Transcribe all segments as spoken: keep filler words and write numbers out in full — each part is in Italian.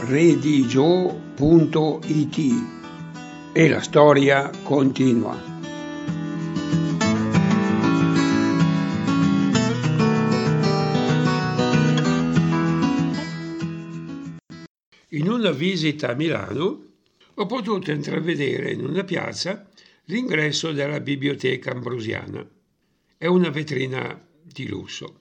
redigio punto it e la storia continua. In una visita a Milano ho potuto intravedere in una piazza l'ingresso della Biblioteca Ambrosiana. È una vetrina di lusso.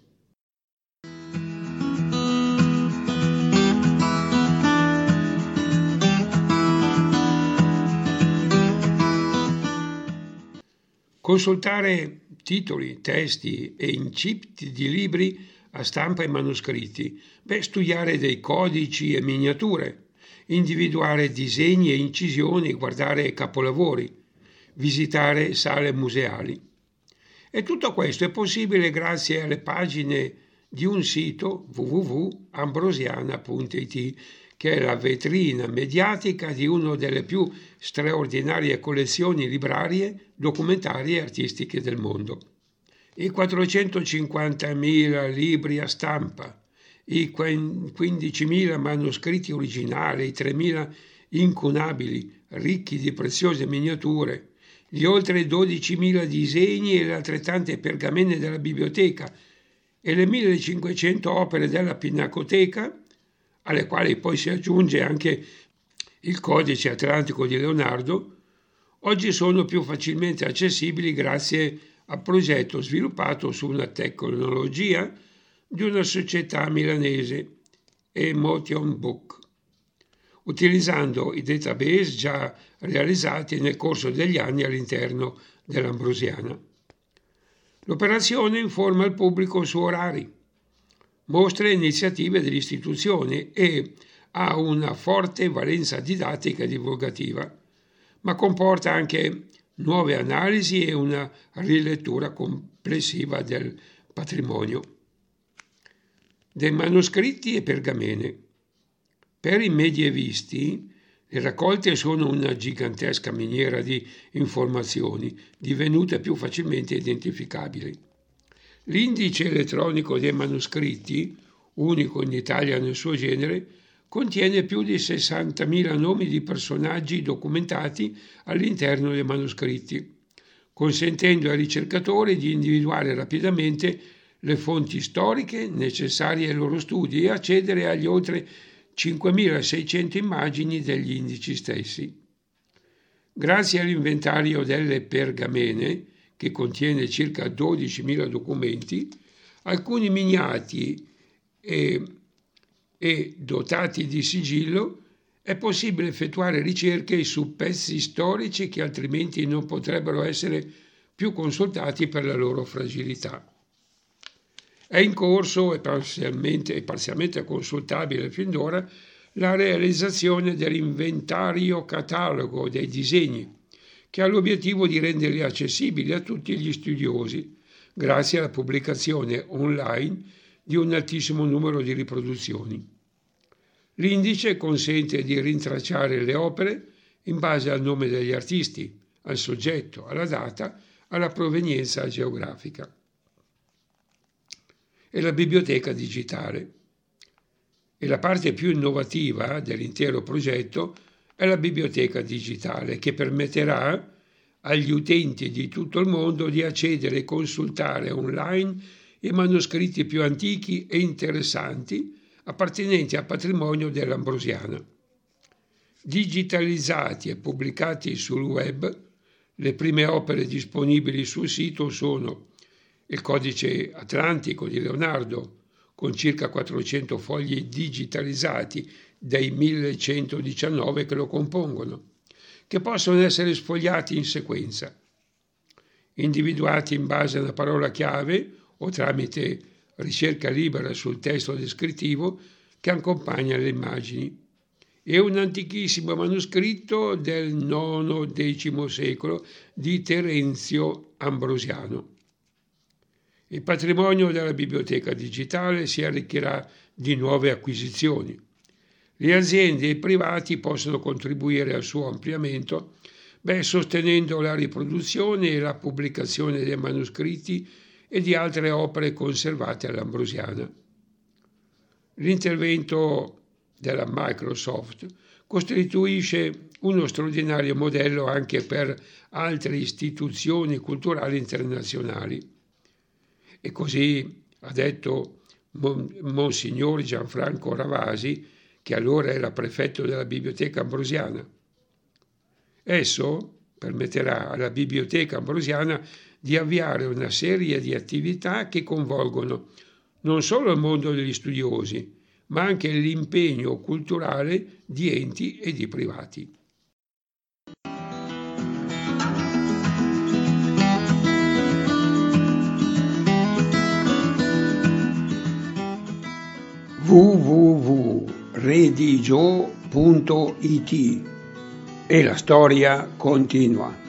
Consultare titoli, testi e incipit di libri a stampa e manoscritti, beh, studiare dei codici e miniature, individuare disegni e incisioni, guardare capolavori, visitare sale museali. E tutto questo è possibile grazie alle pagine di un sito w w w punto ambrosiana punto it, che è la vetrina mediatica di una delle più straordinarie collezioni librarie, documentarie e artistiche del mondo. I quattrocentocinquantamila libri a stampa, i quindicimila manoscritti originali, i tremila incunabili, ricchi di preziose miniature, gli oltre dodicimila disegni e le altrettante pergamene della biblioteca e le millecinquecento opere della Pinacoteca, alle quali poi si aggiunge anche il Codice Atlantico di Leonardo, oggi sono più facilmente accessibili grazie al progetto sviluppato su una tecnologia di una società milanese, Emotion Book, utilizzando i database già realizzati nel corso degli anni all'interno dell'Ambrosiana. L'operazione informa il pubblico su orari, mostra e iniziative dell'istituzione e ha una forte valenza didattica e divulgativa, ma comporta anche nuove analisi e una rilettura complessiva del patrimonio. Dei manoscritti e pergamene. Per i medievisti le raccolte sono una gigantesca miniera di informazioni, divenute più facilmente identificabili. L'indice elettronico dei manoscritti, unico in Italia nel suo genere, contiene più di sessantamila nomi di personaggi documentati all'interno dei manoscritti, consentendo ai ricercatori di individuare rapidamente le fonti storiche necessarie ai loro studi e accedere agli oltre cinquemilaseicento immagini degli indici stessi. Grazie all'inventario delle pergamene, che contiene circa dodicimila documenti, alcuni miniati e, e dotati di sigillo, è possibile effettuare ricerche su pezzi storici che altrimenti non potrebbero essere più consultati per la loro fragilità. È in corso e parzialmente, e parzialmente consultabile fin d'ora la realizzazione dell'inventario catalogo dei disegni, che ha l'obiettivo di renderli accessibili a tutti gli studiosi, grazie alla pubblicazione online di un altissimo numero di riproduzioni. L'indice consente di rintracciare le opere in base al nome degli artisti, al soggetto, alla data, alla provenienza geografica. E la biblioteca digitale. E la parte più innovativa dell'intero progetto è la biblioteca digitale, che permetterà agli utenti di tutto il mondo di accedere e consultare online i manoscritti più antichi e interessanti appartenenti al patrimonio dell'Ambrosiana. Digitalizzati e pubblicati sul web, le prime opere disponibili sul sito sono il Codice Atlantico di Leonardo, con circa quattrocento fogli digitalizzati dei millecentodiciannove che lo compongono, che possono essere sfogliati in sequenza, individuati in base a una parola chiave o tramite ricerca libera sul testo descrittivo che accompagna le immagini, e un antichissimo manoscritto del nono decimo secolo di Terenzio Ambrosiano. Il patrimonio della biblioteca digitale si arricchirà di nuove acquisizioni. Le aziende e i privati possono contribuire al suo ampliamento, beh, sostenendo la riproduzione e la pubblicazione dei manoscritti e di altre opere conservate all'Ambrosiana. L'intervento della Microsoft costituisce uno straordinario modello anche per altre istituzioni culturali internazionali. E così ha detto Monsignor Gianfranco Ravasi, che allora era prefetto della Biblioteca Ambrosiana. Esso permetterà alla Biblioteca Ambrosiana di avviare una serie di attività che coinvolgono non solo il mondo degli studiosi, ma anche l'impegno culturale di enti e di privati. w w w punto redigio punto i t E la storia continua.